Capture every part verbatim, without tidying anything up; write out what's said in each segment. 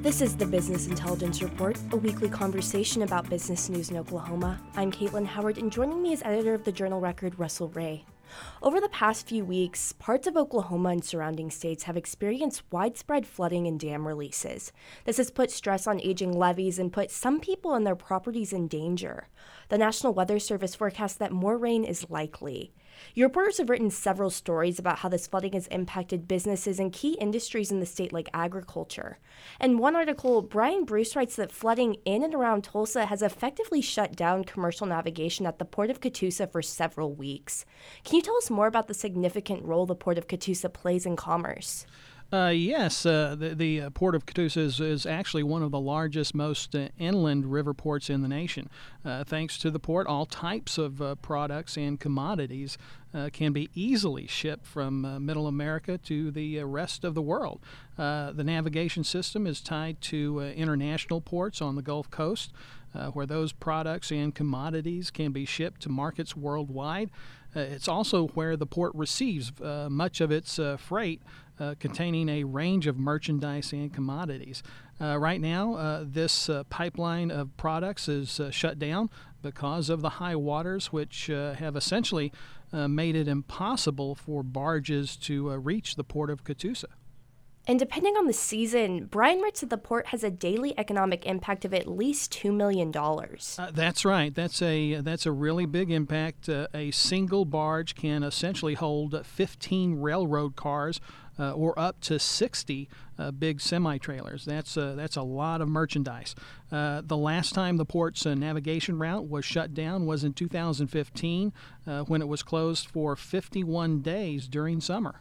This is the Business Intelligence Report, a weekly conversation about business news in Oklahoma. I'm Caitlin Howard, and joining me is editor of the Journal Record, Russell Ray. Over the past few weeks, parts of Oklahoma and surrounding states have experienced widespread flooding and dam releases. This has put stress on aging levees and put some people and their properties in danger. The National Weather Service forecasts that more rain is likely. Your reporters have written several stories about how this flooding has impacted businesses and key industries in the state like agriculture. In one article, Brian Bruce writes that flooding in and around Tulsa has effectively shut down commercial navigation at the Port of Catoosa for several weeks. Can you tell us more about the significant role the Port of Catoosa plays in commerce? Uh, yes, uh, the, the uh, Port of Catoosa is, is actually one of the largest, most uh, inland river ports in the nation. Uh, thanks to the port, all types of uh, products and commodities uh, can be easily shipped from uh, Middle America to the uh, rest of the world. Uh, the navigation system is tied to uh, international ports on the Gulf Coast, uh, where those products and commodities can be shipped to markets worldwide. Uh, it's also where the port receives uh, much of its uh, freight uh, containing a range of merchandise and commodities. Uh, right now, uh, this uh, pipeline of products is uh, shut down because of the high waters, which uh, have essentially uh, made it impossible for barges to uh, reach the Port of Catoosa. And depending on the season, Brian writes that the port has a daily economic impact of at least two million dollars. Uh, that's right. That's a that's a really big impact. Uh, a single barge can essentially hold fifteen railroad cars uh, or up to sixty uh, big semi-trailers. That's, uh, that's a lot of merchandise. Uh, the last time the port's uh, navigation route was shut down was in two thousand fifteen uh, when it was closed for fifty-one days during summer.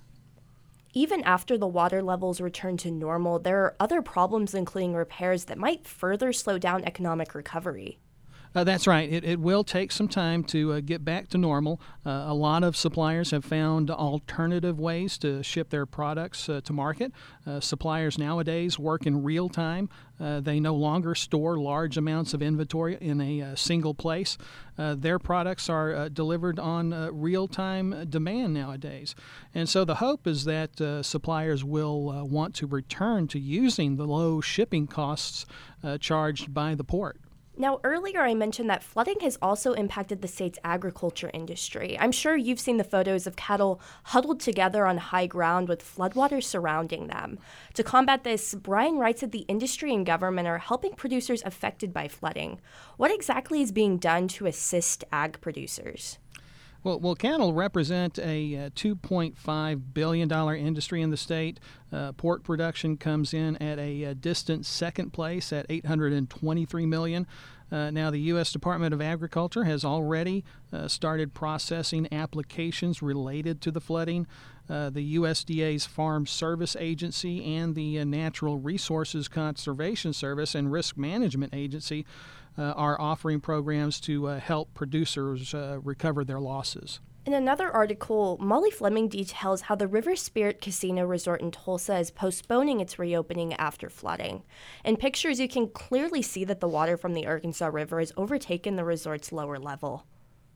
Even after the water levels return to normal, there are other problems, including repairs, that might further slow down economic recovery. Uh, that's right. It, it will take some time to uh, get back to normal. Uh, a lot of suppliers have found alternative ways to ship their products uh, to market. Uh, suppliers nowadays work in real time. Uh, they no longer store large amounts of inventory in a uh, single place. Uh, their products are uh, delivered on uh, real-time demand nowadays. And so the hope is that uh, suppliers will uh, want to return to using the low shipping costs uh, charged by the port. Now, earlier I mentioned that flooding has also impacted the state's agriculture industry. I'm sure you've seen the photos of cattle huddled together on high ground with floodwaters surrounding them. To combat this, Brian writes that the industry and government are helping producers affected by flooding. What exactly is being done to assist ag producers? Well, well, cattle represent a uh, two point five billion dollars industry in the state. Uh, pork production comes in at a, a distant second place at eight hundred twenty-three million dollars. Uh, now, the U S Department of Agriculture has already uh, started processing applications related to the flooding. Uh, the U S D A's Farm Service Agency and the uh, Natural Resources Conservation Service and Risk Management Agency uh, are offering programs to uh, help producers uh, recover their losses. In another article, Molly Fleming details how the River Spirit Casino Resort in Tulsa is postponing its reopening after flooding. In pictures, you can clearly see that the water from the Arkansas River has overtaken the resort's lower level.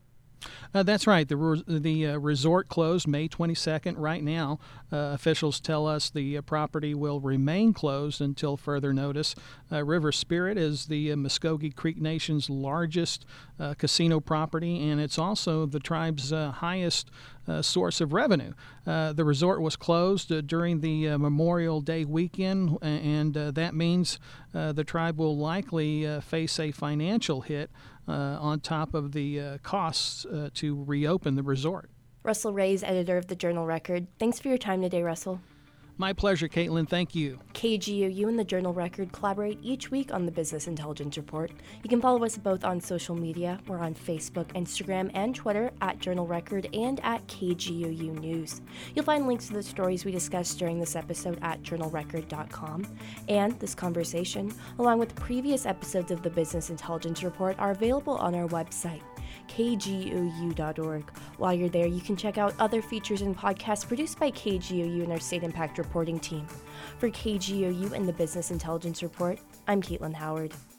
Uh, that's right. The re- the uh, resort closed May twenty-second. Right now, uh, officials tell us the uh, property will remain closed until further notice. Uh, River Spirit is the uh, Muskogee Creek Nation's largest uh, casino property, and it's also the tribe's uh, highest uh, source of revenue. Uh, the resort was closed uh, during the uh, Memorial Day weekend, and uh, that means uh, the tribe will likely uh, face a financial hit Uh, on top of the uh, costs uh, to reopen the resort. Russell Ray is editor of the Journal Record. Thanks for your time today, Russell. My pleasure, Caitlin. Thank you. K G O U and the Journal Record collaborate each week on the Business Intelligence Report. You can follow us both on social media. We're on Facebook, Instagram, and Twitter at Journal Record and at K G O U News. You'll find links to the stories we discussed during this episode at journal record dot com. And this conversation, along with previous episodes of the Business Intelligence Report, are available on our website, K G O U dot org. While you're there, you can check out other features and podcasts produced by K G O U and our State Impact Reporting team. For K G O U and the Business Intelligence Report, I'm Caitlin Howard.